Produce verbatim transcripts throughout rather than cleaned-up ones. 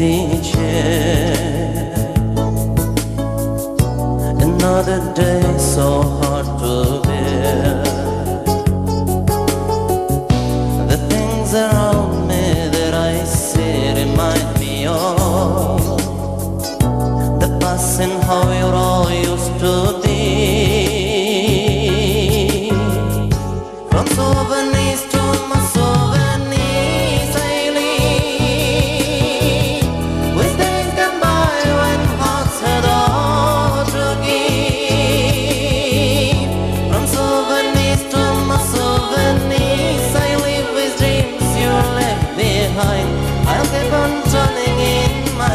empty chair. Another day so hard to bear. The things around me that I see remind me of the past and how it all used to be. From souvenirs to my souvenirs I leave, with days gone by when hearts had all to give. From souvenirs to my souvenirs I live with dreams you left behind. I'll keep on turning in my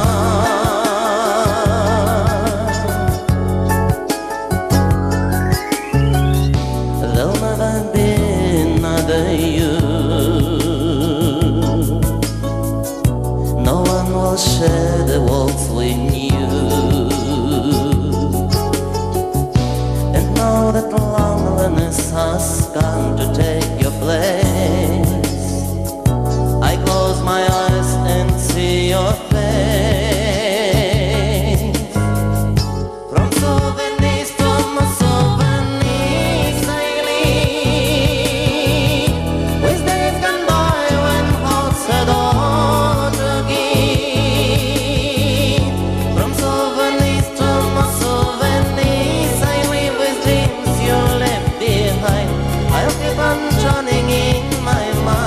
mind. There'll never be another you. No one will share the walls with you. And now that loneliness has come to take your place, I close my eyes and see your face. From souvenirs to my souvenirs I leave, with days gone by when hearts had all to give. From souvenirs to my souvenirs I live with dreams you left behind. I'll keep on turning in my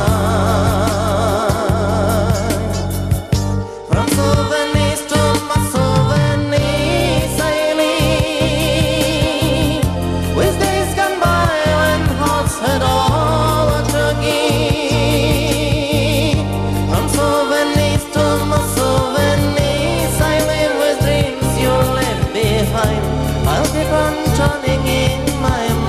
mind. From souvenirs to my souvenirs I live, with days gone by when hearts had all to give. From souvenirs to my souvenirs I live with dreams you left behind. I'll keep on turning in my mind.